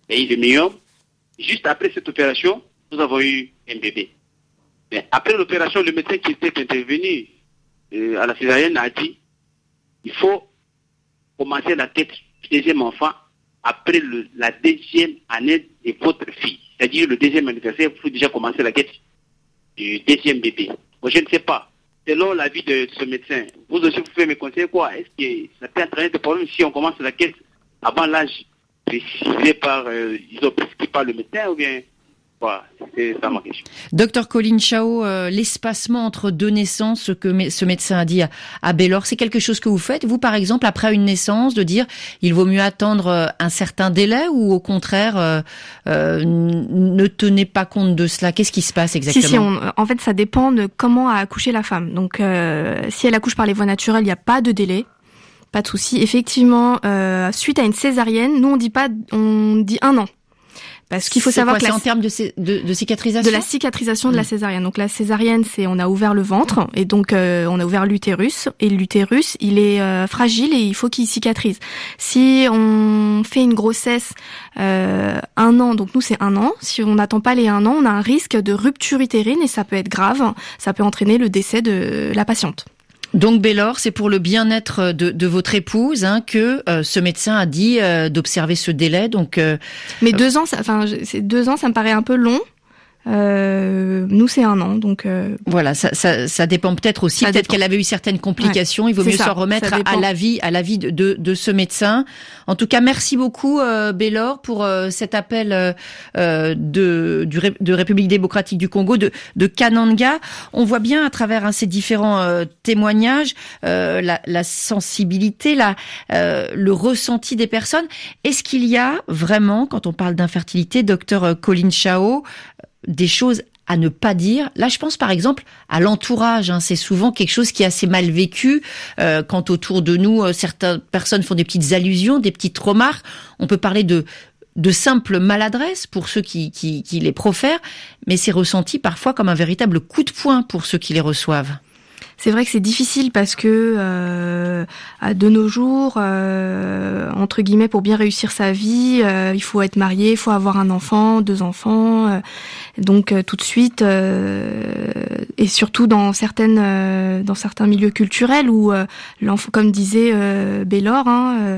pays de Myome. Juste après cette opération, nous avons eu un bébé. Mais après l'opération, le médecin qui était intervenu euh, à la césarienne a dit il faut commencer la tête du deuxième enfant après le, la deuxième année de votre fille. C'est-à-dire le deuxième anniversaire, il faut déjà commencer la tête du deuxième bébé. Moi, je ne sais pas. Selon l'avis de ce médecin, vous aussi, vous pouvez me conseiller quoi? Est-ce que ça peut entraîner des problèmes si on commence la quête avant l'âge précisé par, euh, ils ont prescrit par le médecin ou bien voilà, c'est ça ma question. Docteur Colin Chao, euh, l'espacement entre deux naissances, ce que mé- ce médecin a dit à, à Baylor, c'est quelque chose que vous faites, vous par exemple, après une naissance, de dire il vaut mieux attendre euh, un certain délai ou au contraire euh, euh, ne tenez pas compte de cela? Qu'est-ce qui se passe exactement? Si, si, on, en fait, ça dépend de comment a accouché la femme. Donc, euh, si elle accouche par les voies naturelles, il n'y a pas de délai. Pas de souci. Effectivement, euh, suite à une césarienne, nous on dit pas, on dit un an. Parce qu'il faut c'est savoir quoi, que c'est la, en termes de, de, de cicatrisation, de la cicatrisation de mmh. la césarienne. Donc la césarienne, c'est on a ouvert le ventre et donc euh, on a ouvert l'utérus et l'utérus, il est euh, fragile et il faut qu'il cicatrise. Si on fait une grossesse euh, un an, donc nous c'est un an. Si on n'attend pas les un an, on a un risque de rupture utérine et ça peut être grave. Ça peut entraîner le décès de la patiente. Donc Baylor, c'est pour le bien-être de, de votre épouse hein, que euh, ce médecin a dit euh, d'observer ce délai. Donc, euh, mais deux ans, ça, enfin, c'est deux ans, ça me paraît un peu long. Euh, nous, c'est un an, donc euh... voilà, ça, ça, ça dépend peut-être aussi. Ça peut-être dépend. Qu'elle avait eu certaines complications. Ouais, il vaut mieux ça, s'en remettre à, à l'avis, à l'avis de, de, de ce médecin. En tout cas, merci beaucoup, euh, Baylor, pour euh, cet appel euh, de, du, de République démocratique du Congo, de, de Kananga. On voit bien à travers hein, ces différents euh, témoignages euh, la, la sensibilité, la, euh, le ressenti des personnes. Est-ce qu'il y a vraiment, quand on parle d'infertilité, docteur Colin Chao, des choses à ne pas dire? Là, je pense par exemple à l'entourage. Hein. C'est souvent quelque chose qui est assez mal vécu. Euh, quand autour de nous, euh, certaines personnes font des petites allusions, des petites remarques. On peut parler de de simple maladresse pour ceux qui, qui, qui les profèrent, mais c'est ressenti parfois comme un véritable coup de poing pour ceux qui les reçoivent. C'est vrai que c'est difficile parce que euh, de nos jours, euh, entre guillemets, pour bien réussir sa vie, euh, il faut être marié, il faut avoir un enfant, deux enfants. Euh, donc euh, tout de suite, euh, et surtout dans certaines, euh, dans certains milieux culturels où euh, l'enfant, comme disait euh, Baylor, hein, euh,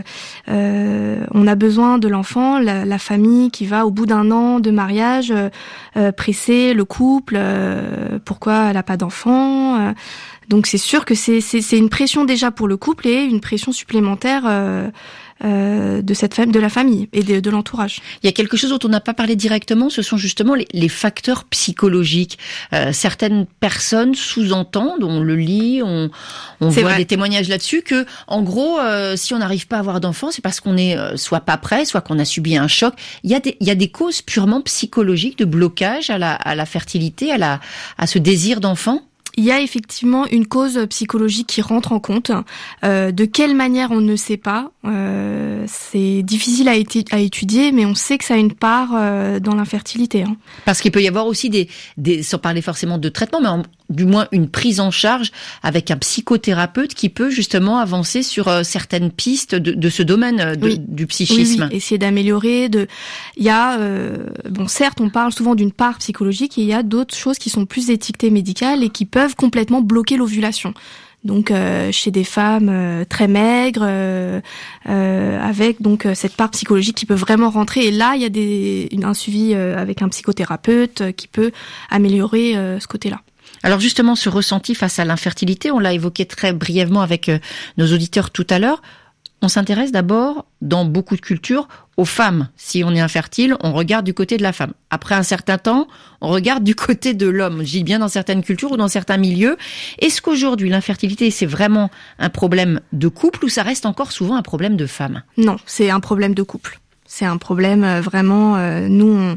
euh, on a besoin de l'enfant, la, la famille qui va au bout d'un an de mariage euh, euh, presser le couple. Euh, pourquoi elle n'a pas d'enfant euh, Donc c'est sûr que c'est, c'est, c'est une pression déjà pour le couple et une pression supplémentaire euh, euh, de cette femme, de la famille et de, de l'entourage. Il y a quelque chose dont on n'a pas parlé directement, ce sont justement les, les facteurs psychologiques. Euh, certaines personnes sous-entendent, on le lit, on, on voit vrai. des témoignages là-dessus, que en gros, euh, si on n'arrive pas à avoir d'enfants, c'est parce qu'on est euh, soit pas prêt, soit qu'on a subi un choc. Il y a des, il y a des causes purement psychologiques de blocage à la, à la fertilité, à la, à ce désir d'enfant. Il y a effectivement une cause psychologique qui rentre en compte. Euh, de quelle manière, on ne sait pas. Euh, c'est difficile à, éti- à étudier, mais on sait que ça a une part euh, dans l'infertilité. Hein. Parce qu'il peut y avoir aussi des, des sans parler forcément de traitement, mais en, du moins une prise en charge avec un psychothérapeute qui peut justement avancer sur euh, certaines pistes de, de ce domaine de, oui. du psychisme. Oui, oui, essayer d'améliorer. De, il y a, euh, bon, certes, on parle souvent d'une part psychologique, et il y a d'autres choses qui sont plus étiquetées médicales et qui peuvent complètement bloquer l'ovulation. Donc euh, chez des femmes euh, très maigres, euh, euh, avec donc euh, cette part psychologique qui peut vraiment rentrer. Et là, il y a des, un suivi euh, avec un psychothérapeute euh, qui peut améliorer euh, ce côté-là. Alors justement, ce ressenti face à l'infertilité, on l'a évoqué très brièvement avec euh, nos auditeurs tout à l'heure. On s'intéresse d'abord, dans beaucoup de cultures, aux femmes. Si on est infertile, on regarde du côté de la femme. Après un certain temps, on regarde du côté de l'homme. Je dis bien dans certaines cultures ou dans certains milieux. Est-ce qu'aujourd'hui, l'infertilité, c'est vraiment un problème de couple ou ça reste encore souvent un problème de femme ? Non, c'est un problème de couple. C'est un problème euh, vraiment... Euh, nous, on...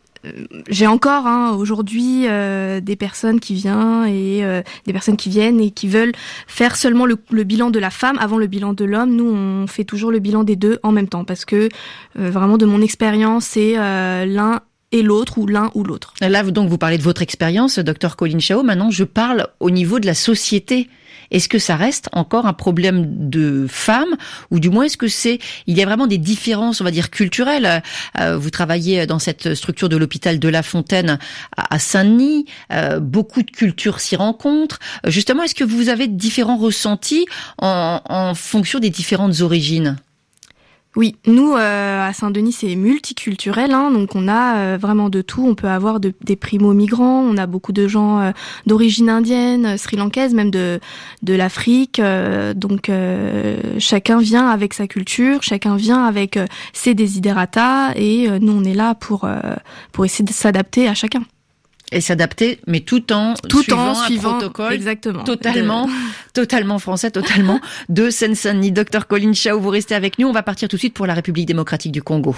J'ai encore hein, aujourd'hui euh, des personnes qui viennent et euh, des personnes qui viennent et qui veulent faire seulement le, le bilan de la femme avant le bilan de l'homme. Nous, on fait toujours le bilan des deux en même temps parce que euh, vraiment de mon expérience, c'est euh, l'un et l'autre ou l'un ou l'autre. Là, donc, vous parlez de votre expérience, docteur Colline Chao. Maintenant, je parle au niveau de la société. Est-ce que ça reste encore un problème de femmes, ou du moins est-ce que c'est, il y a vraiment des différences, on va dire culturelles. Euh, vous travaillez dans cette structure de l'hôpital de La Fontaine à Saint-Denis, euh, beaucoup de cultures s'y rencontrent. Justement, est-ce que vous avez différents ressentis en, en fonction des différentes origines ? Oui, nous euh, à Saint-Denis c'est multiculturel, hein, donc on a euh, vraiment de tout. On peut avoir de, des primo-migrants, on a beaucoup de gens euh, d'origine indienne, sri-lankaise, même de de l'Afrique. Euh, donc euh, chacun vient avec sa culture, chacun vient avec euh, ses desiderata, et euh, nous on est là pour euh, pour essayer de s'adapter à chacun. Et s'adapter, mais tout en tout suivant en suivant un protocole exactement totalement, de... totalement français, totalement de Seine-Saint-Denis. Docteur Colline Chao, vous restez avec nous. On va partir tout de suite pour la République démocratique du Congo.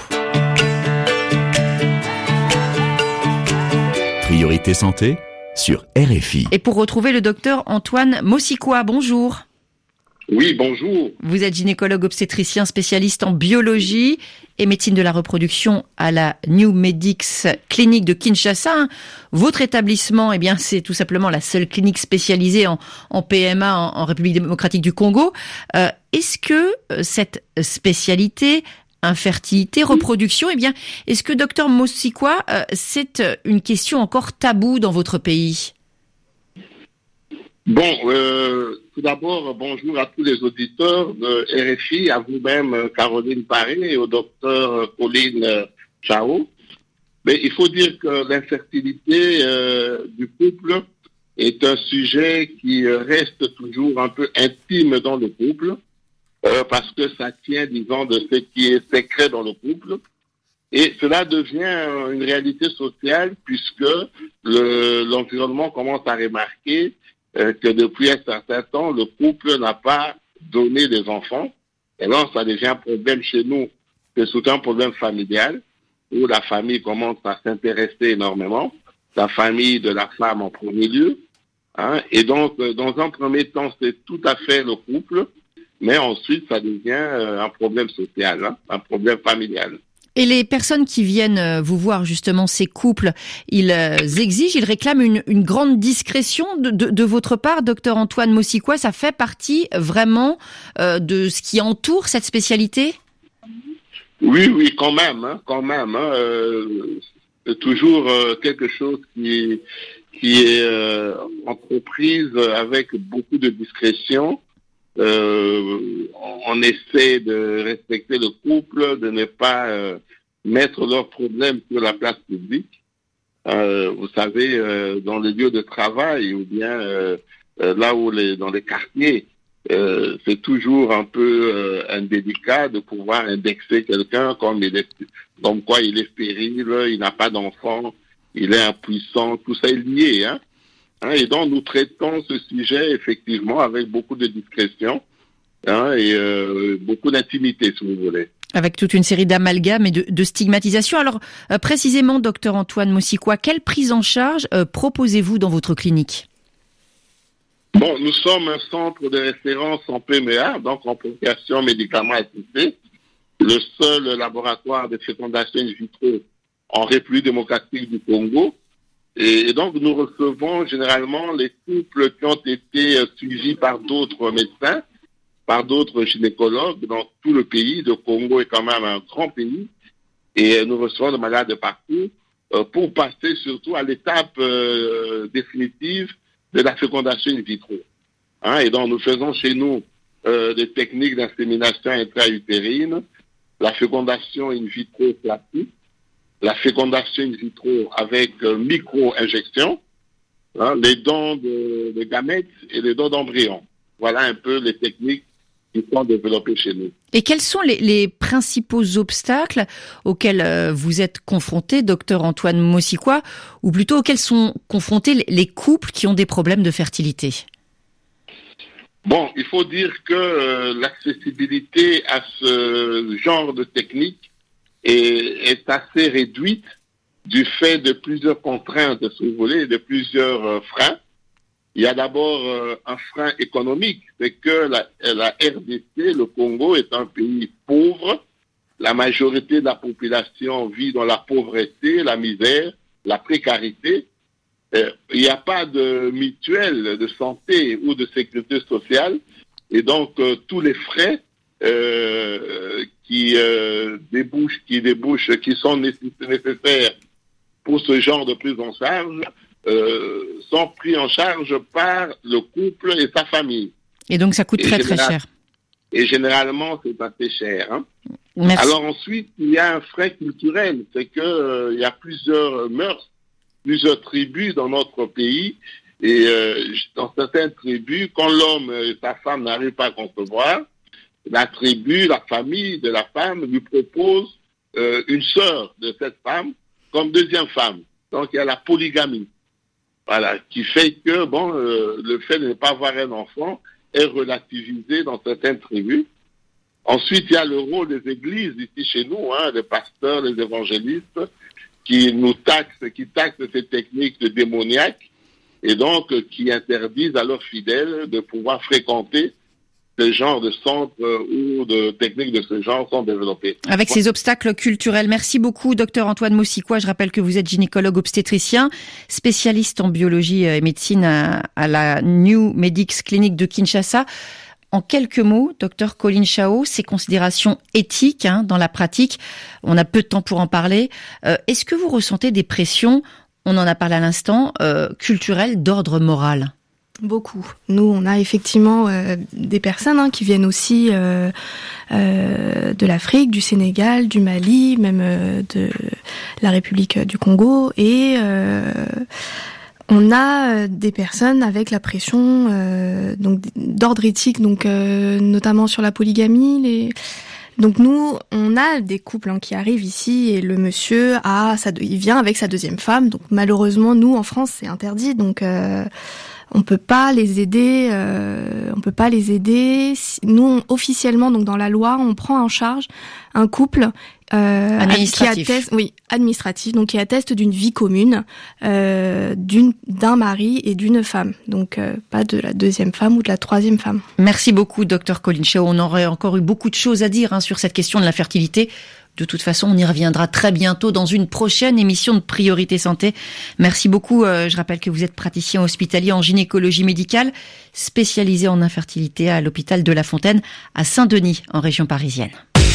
Priorité santé sur R F I. Et pour retrouver le docteur Antoine Mossikoa, bonjour. Oui, bonjour. Vous êtes gynécologue obstétricien spécialiste en biologie et médecine de la reproduction à la New Medix clinique de Kinshasa. Votre établissement, eh bien, c'est tout simplement la seule clinique spécialisée en, en P M A en, en République démocratique du Congo. Euh, est-ce que euh, cette spécialité, infertilité, reproduction, eh bien, est-ce que docteur Mossikoa, euh, c'est une question encore taboue dans votre pays ? Bon, euh, tout d'abord, bonjour à tous les auditeurs de R F I, à vous-même, Caroline Paré, et au docteur Colline Chao. Mais il faut dire que l'infertilité euh, du couple est un sujet qui reste toujours un peu intime dans le couple, euh, parce que ça tient, disons, de ce qui est secret dans le couple. Et cela devient une réalité sociale, puisque le, l'environnement commence à remarquer Euh, que depuis un certain temps, le couple n'a pas donné des enfants. Et là, ça devient un problème chez nous. C'est surtout un problème familial, où la famille commence à s'intéresser énormément, la famille de la femme en premier lieu. Hein, et donc, euh, dans un premier temps, c'est tout à fait le couple, mais ensuite, ça devient euh, un problème social, hein, un problème familial. Et les personnes qui viennent vous voir, justement, ces couples, ils exigent, ils réclament une, une grande discrétion de, de, de votre part, docteur Antoine Mossikoa. Ça fait partie vraiment euh, de ce qui entoure cette spécialité ? Oui, oui, quand même, hein, quand même. Hein, euh, c'est toujours euh, quelque chose qui, qui est euh, entreprise avec beaucoup de discrétion. Euh, on essaie de respecter le couple, de ne pas euh, mettre leurs problèmes sur la place publique. Euh, vous savez, euh, dans les lieux de travail ou bien euh, euh, là où les, dans les quartiers, euh, c'est toujours un peu euh, indélicat de pouvoir indexer quelqu'un comme il est, comme quoi il est stérile, il n'a pas d'enfant, il est impuissant, tout ça est lié, hein. Hein, et donc, nous traitons ce sujet, effectivement, avec beaucoup de discrétion, hein, et euh, beaucoup d'intimité, si vous voulez. Avec toute une série d'amalgames et de, de stigmatisation. Alors, euh, précisément, docteur Antoine Mossikoa, quelle prise en charge euh, proposez-vous dans votre clinique ? Bon, nous sommes un centre de référence en P M A, donc en procréation médicaments assistés, le seul laboratoire de fécondation in vitro en République démocratique du Congo. Et donc, nous recevons généralement les couples qui ont été suivis par d'autres médecins, par d'autres gynécologues dans tout le pays. Le Congo est quand même un grand pays. Et nous recevons des malades de partout euh, pour passer surtout à l'étape euh, définitive de la fécondation in vitro. Hein, et donc, nous faisons chez nous euh, des techniques d'insémination intra-utérine, la fécondation in vitro classique, la fécondation in vitro avec euh, micro-injection, hein, les dons de, de gamètes et les dons d'embryons. Voilà un peu les techniques qui sont développées chez nous. Et quels sont les, les principaux obstacles auxquels euh, vous êtes confrontés, docteur Antoine Mossikoa, ou plutôt auxquels sont confrontés les, les couples qui ont des problèmes de fertilité ? Bon, il faut dire que euh, l'accessibilité à ce genre de technique est, est assez réduite du fait de plusieurs contraintes, si vous voulez, de plusieurs euh, freins. Il y a d'abord euh, un frein économique, c'est que la, la R D C, le Congo, est un pays pauvre la majorité de la population vit dans la pauvreté, la misère, la précarité. Euh, il n'y a pas de mutuelle de santé ou de sécurité sociale. Et donc, euh, tous les frais euh, qui euh, débouchent, qui débouchent, qui sont nécessaires pour ce genre de prise en charge, euh, sont pris en charge par le couple et sa famille. Et donc, ça coûte et très, général... très cher. Et généralement, c'est assez cher. Hein. Merci. Alors ensuite, il y a un frais culturel. C'est que euh, il y a plusieurs mœurs, plusieurs tribus dans notre pays. Et euh, dans certaines tribus, quand l'homme et sa femme n'arrivent pas à concevoir, la tribu, la famille de la femme lui propose euh, une sœur de cette femme comme deuxième femme. Donc il y a la polygamie. Voilà, qui fait que bon, euh, le fait de ne pas avoir un enfant est relativisé dans certaines tribus. Ensuite, il y a le rôle des églises ici chez nous, hein, les pasteurs, les évangélistes, qui nous taxent, qui taxent ces techniques de démoniaques et donc euh, qui interdisent à leurs fidèles de pouvoir fréquenter ce genre de centres euh, où de techniques de ce genre sont développées. Avec ces obstacles culturels. Merci beaucoup, docteur Antoine Mossicois. Je rappelle que vous êtes gynécologue obstétricien, spécialiste en biologie et médecine à, à la New Medics Clinic de Kinshasa. En quelques mots, docteur Colline Chao, ces considérations éthiques hein, dans la pratique, on a peu de temps pour en parler. Euh, est-ce que vous ressentez des pressions, on en a parlé à l'instant, euh, culturelles d'ordre moral ? Beaucoup. Nous, on a effectivement euh, des personnes hein, qui viennent aussi euh, euh, de l'Afrique, du Sénégal, du Mali, même euh, de la République du Congo. Et euh, on a des personnes avec la pression euh, donc d'ordre éthique, donc euh, notamment sur la polygamie. Les... Donc nous, on a des couples hein, qui arrivent ici et le monsieur a, sa, il vient avec sa deuxième femme. Donc malheureusement, nous en France, c'est interdit. Donc euh, on peut pas les aider, euh, on peut pas les aider. Nous, on, officiellement, donc dans la loi, on prend en charge un couple euh, administratif. qui atteste, oui, administratif, donc qui atteste d'une vie commune, euh, d'une d'un mari et d'une femme. Donc euh, pas de la deuxième femme ou de la troisième femme. Merci beaucoup, docteur Colline Chao. On aurait encore eu beaucoup de choses à dire hein, sur cette question de la fertilité. De toute façon, on y reviendra très bientôt dans une prochaine émission de Priorité Santé. Merci beaucoup. Je rappelle que vous êtes praticien hospitalier en gynécologie médicale, spécialisé en infertilité à l'hôpital de La Fontaine à Saint-Denis, en région parisienne.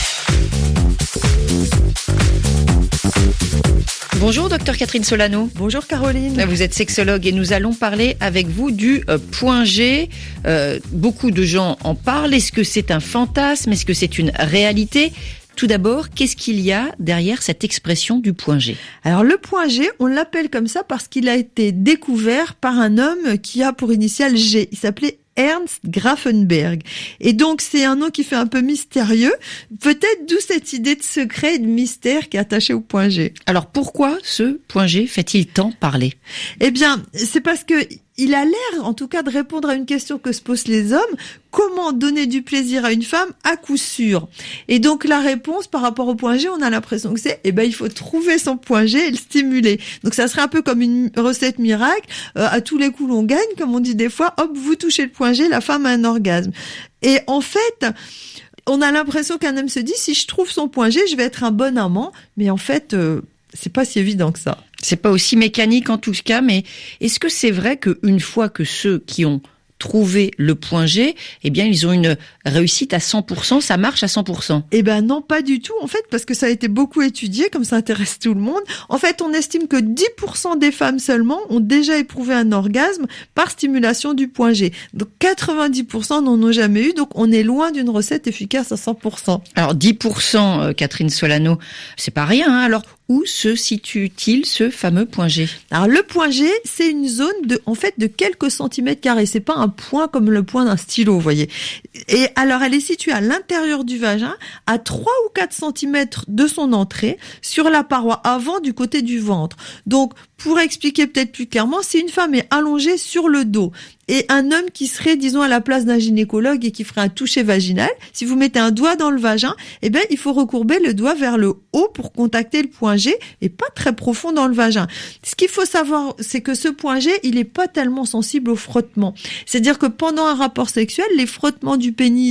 Bonjour, docteur Catherine Solano. Bonjour, Caroline. Vous êtes sexologue et nous allons parler avec vous du euh, point G. Euh, beaucoup de gens en parlent. Est-ce que c'est un fantasme? Est-ce que c'est une réalité? Tout d'abord, qu'est-ce qu'il y a derrière cette expression du point G? Alors le point G, on l'appelle comme ça parce qu'il a été découvert par un homme qui a pour initiale G. Il s'appelait Ernst Grafenberg. Et donc, c'est un nom qui fait un peu mystérieux. Peut-être d'où cette idée de secret et de mystère qui est attachée au point G. Alors, pourquoi ce point G fait-il tant parler? Eh bien, c'est parce que il a l'air, en tout cas, de répondre à une question que se posent les hommes. Comment donner du plaisir à une femme à coup sûr? Et donc, la réponse par rapport au point G, on a l'impression que c'est, eh ben, il faut trouver son point G et le stimuler. Donc, ça serait un peu comme une recette miracle. Euh, à tous les coups, l'on gagne, comme on dit des fois. Hop, vous touchez le point G, la femme a un orgasme. Et en fait, on a l'impression qu'un homme se dit, si je trouve son point G, je vais être un bon amant. Mais en fait, euh, c'est pas si évident que ça. C'est pas aussi mécanique en tout cas, mais est-ce que c'est vrai qu'une fois que ceux qui ont trouvé le point G, eh bien, ils ont une réussite à cent pour cent, ça marche à cent pour cent? Eh ben non, pas du tout, en fait, parce que ça a été beaucoup étudié, comme ça intéresse tout le monde. En fait, on estime que dix pour cent des femmes seulement ont déjà éprouvé un orgasme par stimulation du point G. Donc, quatre-vingt-dix pour cent n'en ont jamais eu, donc on est loin d'une recette efficace à cent pour cent. Alors, dix pour cent, Catherine Solano, c'est pas rien, hein. Alors, où se situe-t-il ce fameux point G? Alors le point G, c'est une zone de, en fait, de quelques centimètres carrés. C'est pas un point comme le point d'un stylo, vous voyez. Et alors elle est située à l'intérieur du vagin, à trois ou quatre centimètres de son entrée, sur la paroi avant du côté du ventre. Donc pour expliquer peut-être plus clairement, si une femme est allongée sur le dos et un homme qui serait, disons, à la place d'un gynécologue et qui ferait un toucher vaginal, si vous mettez un doigt dans le vagin, eh ben, il faut recourber le doigt vers le haut pour contacter le point G et pas très profond dans le vagin. Ce qu'il faut savoir, c'est que ce point G, il est pas tellement sensible au frottement. C'est-à-dire que pendant un rapport sexuel, les frottements du pénis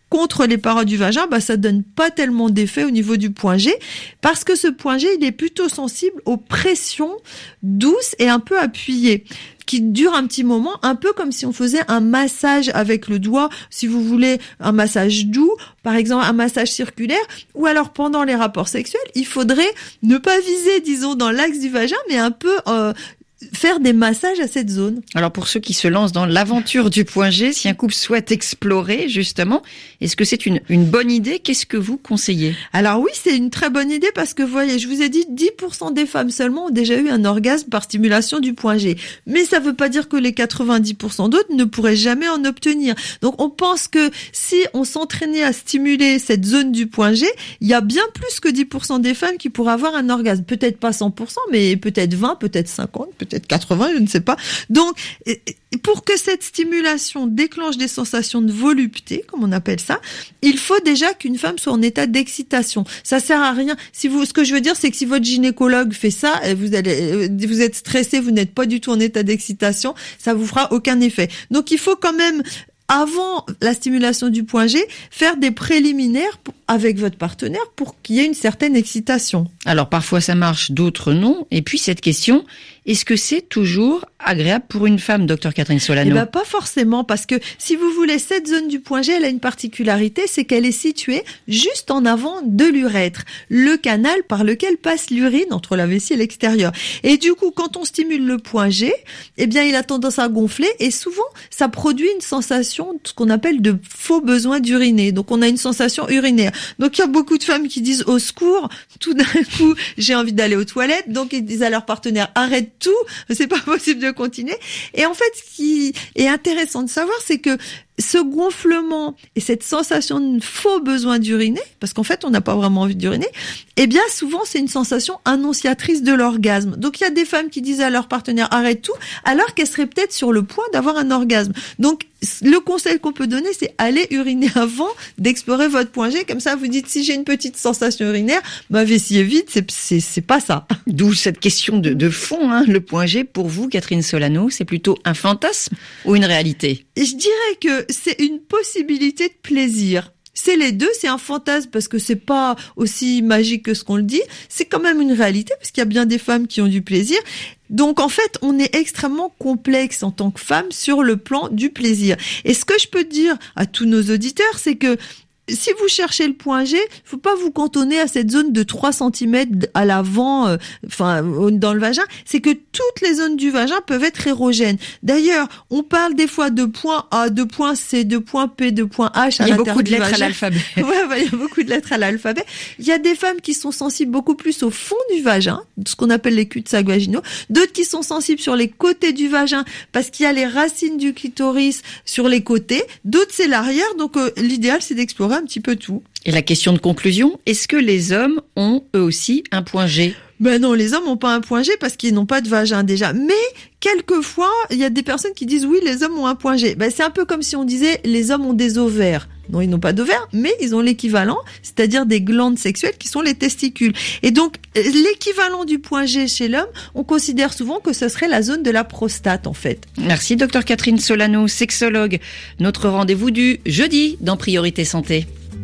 contre les parois du vagin, bah, ça donne pas tellement d'effet au niveau du point G, parce que ce point G, il est plutôt sensible aux pressions douces et un peu appuyées, qui durent un petit moment, un peu comme si on faisait un massage avec le doigt, si vous voulez un massage doux, par exemple un massage circulaire, ou alors pendant les rapports sexuels, il faudrait ne pas viser, disons, dans l'axe du vagin, mais un peu euh, faire des massages à cette zone. Alors pour ceux qui se lancent dans l'aventure du point G, si un couple souhaite explorer justement, est-ce que c'est une, une bonne idée? Qu'est-ce que vous conseillez? Alors oui, c'est une très bonne idée parce que vous voyez, je vous ai dit dix pour cent des femmes seulement ont déjà eu un orgasme par stimulation du point G. Mais ça veut pas dire que les quatre-vingt-dix pour cent d'autres ne pourraient jamais en obtenir. Donc on pense que si on s'entraînait à stimuler cette zone du point G, il y a bien plus que dix pour cent des femmes qui pourraient avoir un orgasme. Peut-être pas cent pour cent, mais peut-être vingt, peut-être cinquante, peut-être peut-être quatre-vingts, je ne sais pas. Donc, pour que cette stimulation déclenche des sensations de volupté, comme on appelle ça, il faut déjà qu'une femme soit en état d'excitation. Ça sert à rien. Si vous, ce que je veux dire, c'est que si votre gynécologue fait ça, vous allez, vous êtes stressé, vous n'êtes pas du tout en état d'excitation, ça vous fera aucun effet. Donc, il faut quand même, avant la stimulation du point G, faire des préliminaires avec votre partenaire pour qu'il y ait une certaine excitation. Alors parfois ça marche, d'autres non. Et puis cette question, est-ce que c'est toujours agréable pour une femme, docteur Catherine Solano? Eh ben, pas forcément, parce que si vous voulez, cette zone du point G, elle a une particularité, c'est qu'elle est située juste en avant de l'urètre, le canal par lequel passe l'urine entre la vessie et l'extérieur. Et du coup, quand on stimule le point G, eh bien, il a tendance à gonfler et souvent, ça produit une sensation, ce qu'on appelle de faux besoin d'uriner. Donc, on a une sensation urinaire. Donc, il y a beaucoup de femmes qui disent au secours, tout d'un coup, j'ai envie d'aller aux toilettes. Donc, ils disent à leur partenaire, arrête tout, c'est pas possible de continuer. Et en fait, ce qui est intéressant de savoir, c'est que ce gonflement et cette sensation de faux besoin d'uriner, parce qu'en fait, on n'a pas vraiment envie d'uriner, eh bien, souvent, c'est une sensation annonciatrice de l'orgasme. Donc, il y a des femmes qui disent à leur partenaire, arrête tout, alors qu'elles seraient peut-être sur le point d'avoir un orgasme. Donc, le conseil qu'on peut donner, c'est aller uriner avant d'explorer votre point G. Comme ça, vous dites, si j'ai une petite sensation urinaire, ma vessie est vide, c'est, c'est, c'est pas ça. D'où cette question de, de fond, hein. Le point G, pour vous, Catherine Solano, c'est plutôt un fantasme ou une réalité? Je dirais que c'est une possibilité de plaisir. C'est les deux, c'est un fantasme parce que c'est pas aussi magique que ce qu'on le dit. C'est quand même une réalité parce qu'il y a bien des femmes qui ont du plaisir. Donc en fait, on est extrêmement complexe en tant que femme sur le plan du plaisir. Et ce que je peux dire à tous nos auditeurs, c'est que si vous cherchez le point G, faut pas vous cantonner à cette zone de trois centimètres à l'avant, euh, enfin, dans le vagin. C'est que toutes les zones du vagin peuvent être érogènes. D'ailleurs, on parle des fois de point A, de point C, de point P, de point H à l'intérieur du vagin. Il y a beaucoup de lettres à l'alphabet. Ouais, ouais, il y a beaucoup de lettres à l'alphabet. Il y a des femmes qui sont sensibles beaucoup plus au fond du vagin, ce qu'on appelle les cul-de-sac vaginaux. D'autres qui sont sensibles sur les côtés du vagin parce qu'il y a les racines du clitoris sur les côtés. D'autres, c'est l'arrière. Donc, euh, l'idéal, c'est d'explorer un petit peu tout. Et la question de conclusion, est-ce que les hommes ont eux aussi un point G? Ben non, les hommes n'ont pas un point G parce qu'ils n'ont pas de vagin déjà. Mais quelquefois, il y a des personnes qui disent oui, les hommes ont un point G. Ben c'est un peu comme si on disait les hommes ont des ovaires. Non, ils n'ont pas d'ovaires, mais ils ont l'équivalent, c'est-à-dire des glandes sexuelles qui sont les testicules. Et donc, l'équivalent du point G chez l'homme, on considère souvent que ce serait la zone de la prostate, en fait. Merci, docteur Catherine Solano, sexologue. Notre rendez-vous du jeudi dans Priorité Santé.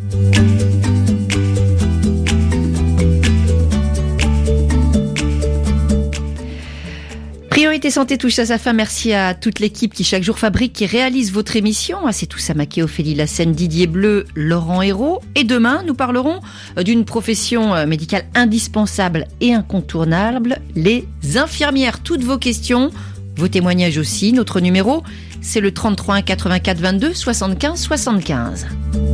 Priorité Santé touche à sa fin. Merci à toute l'équipe qui chaque jour fabrique et réalise votre émission. À Setou Samaké, Ophélie Lassène, Didier Bleu, Laurent Hérault. Et demain, nous parlerons d'une profession médicale indispensable et incontournable, les infirmières. Toutes vos questions, vos témoignages aussi. Notre numéro, c'est le trente-trois un quatre-vingt-quatre vingt-deux soixante-quinze soixante-quinze.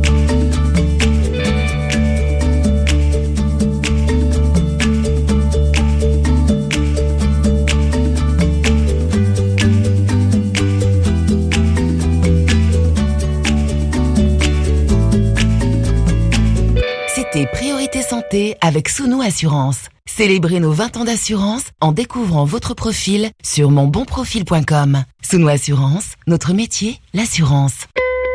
C'était Priorité Santé avec Sounou Assurance. Célébrez nos vingt ans d'assurance en découvrant votre profil sur mon bon profil point com. Sounou Assurance, notre métier, l'assurance.